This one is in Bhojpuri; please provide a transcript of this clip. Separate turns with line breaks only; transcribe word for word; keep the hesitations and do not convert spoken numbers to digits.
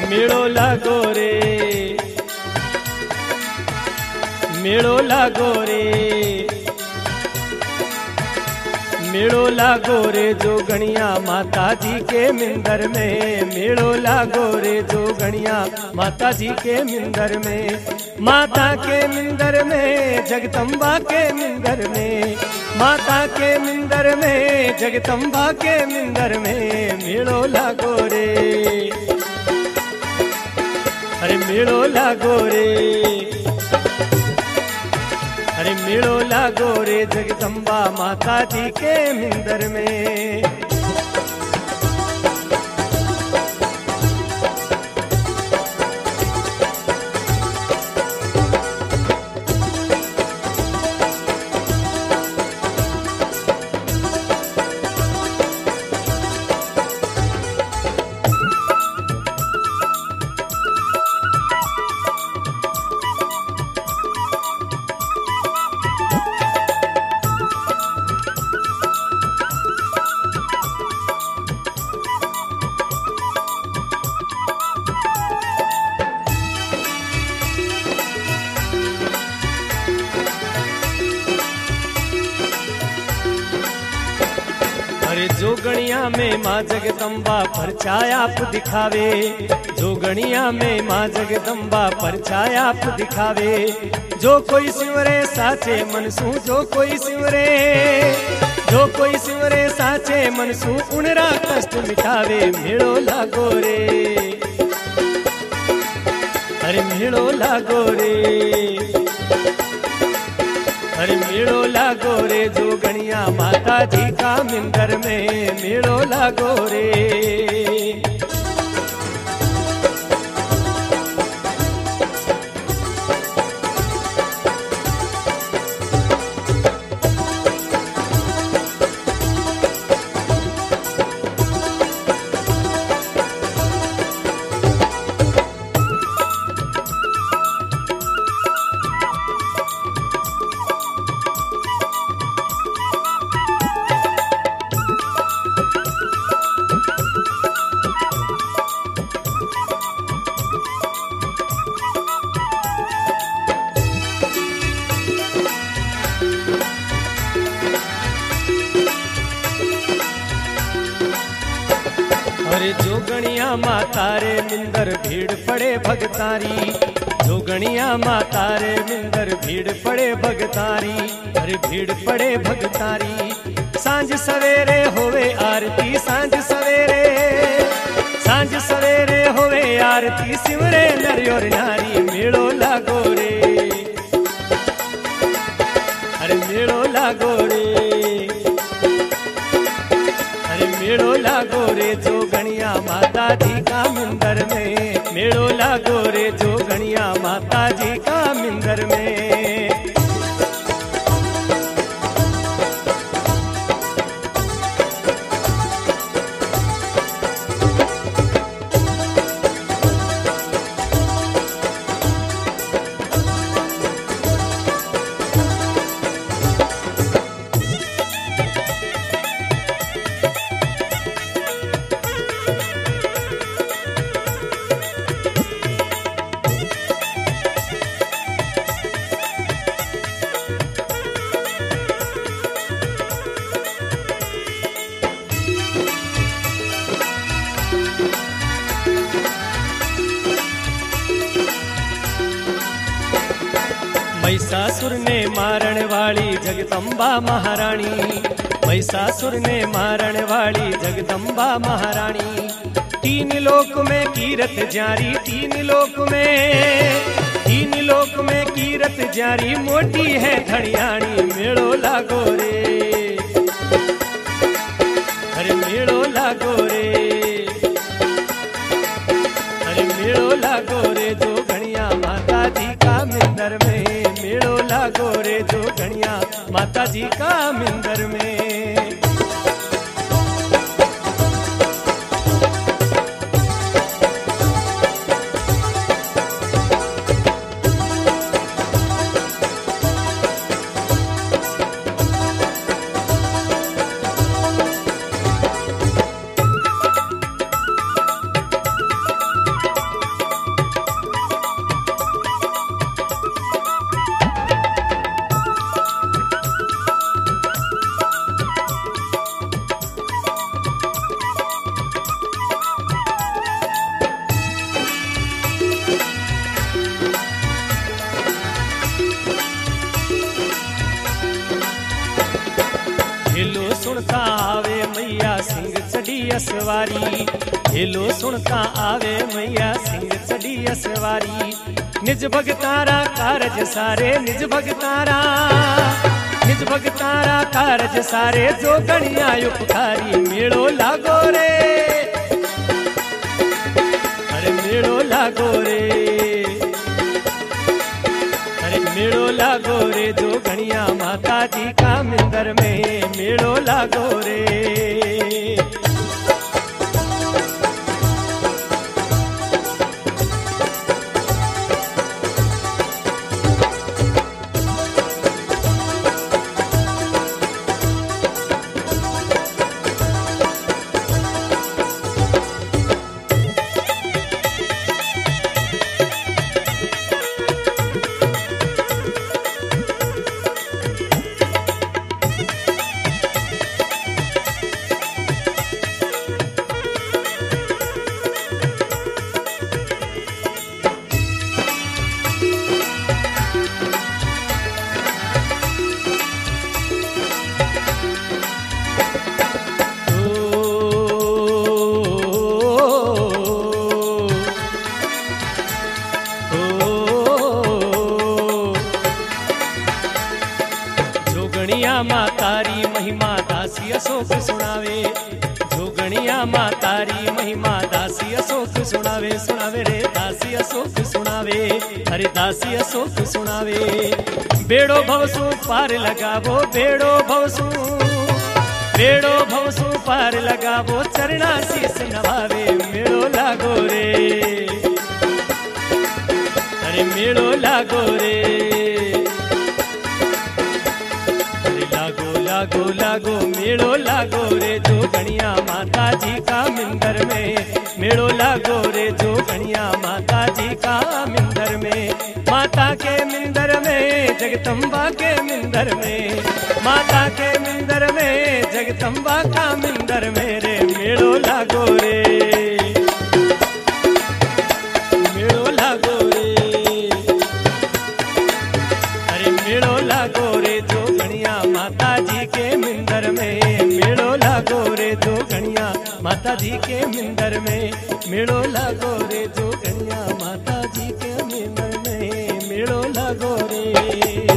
मेड़ो लागो रे मेड़ो लागो रे मेड़ो लागो रे जोगणिया माता जी के मिंदर में। मेड़ो लागो रे जोगणिया माता जी के मिंदर में। माता के मिंदर में जगदम्बा के मिंदर में। माता के मिंदर में जगदम्बा के मिंदर में। मेड़ो लागो रे अरे मेड़ो लागो रे अरे मेड़ो लागो रे जगदम्बा माता जी के मिंदर में। अरे जोगणिया में माँ जगदम्बा परछायाप दिखावे। जोगणिया में माँ जगदम्बा परछायाप दिखावे। जो कोई सिमरे साचे मनसू जो कोई सिमरे जो कोई सिमरे साचे मनसू उनरा कष्ट मिटावे। मेड़ो लागो रे अरे मेड़ो लागो रे अरे मेड़ो लागो रे जोगणिया माता जी का मिंदर में। मेड़ो लागो रे अरे जोगणिया माता रे मिंदर भीड़ पड़े भगतारी। जोगणिया माता रे मिंदर भीड़ पड़े भगतारी। अरे भीड़ पड़े भगतारी। सांझ सवेरे होवे आरती सांझ सवेरे सांझ सवेरे होवे आरती सिमरे नर और नारी। मेड़ो लागो रे अरे मेड़ो लागो रे अरे मेड़ो लागो रे जोगणिया माता जी का मिंदर में। मेड़ो लागो रे जोगणिया माता जी का मिंदर में। महिषासुर ने मारण वाली जगदम्बा महारानी। महिषासुर ने मारण वाली जगदम्बा महारानी। तीन लोक में कीरत जारी तीन लोक में तीन लोक में कीरत जारी। मोटी है धड़ियाणी। मेड़ो लागो रे अरे मेड़ो लागो रे अरे मेड़ो लागो रे जोगणिया माता जी का मिंदर में। मेड़ो लागो रे जोगणिया माता जी का मिंदर में। असवारी, हेलो सुनता आवे मैया सिंह चढ़ी असवारी। निज भगतारा कारज सारे, निज भगतारा निज भगतारा कारज सारे, जो गणिया उपकारी। मेड़ो लागो रे, अरे मेड़ो लागो रे, अरे मेड़ो लागो रे, जो गणिया माता जी का मिंदर में। मेड़ो लागो रे, मातारी महिमा दासी अशोक सुनावे, जोगणिया मातारी महिमा दासी अशोक सुनावे। सुनावे रे दासी अशोक सुनावे, अरे दासी अशोक सुनावे। बेड़ो भवसु पार लगावो, बेड़ो भवसु बेड़ो भवसु पार लगावो, चरणा शीस नवावे। मेड़ो लागो रे, अरे मेड़ो लागो रे, लागो लागो मेड़ो लागो रे, जो गणिया माता जी का मिंदर में। मेड़ो लागो रे, जो गणिया माता जी का मिंदर में। माता के मिंदर में, जगदम्बा के मिंदर में, माता के मिंदर में, जगदम्बा का मिंदर में रे। मेड़ो लागो रे, मेड़ो लागो रे, अरे मेड़ो लागो रे, जो गणिया माता जी के मिंदर में। मेड़ो लागो रे, जो गणिया माता जी के मिंदर में। मेड़ो लागो रे, जो गणिया माता जी के मिंदर में। मेड़ो लागो रे।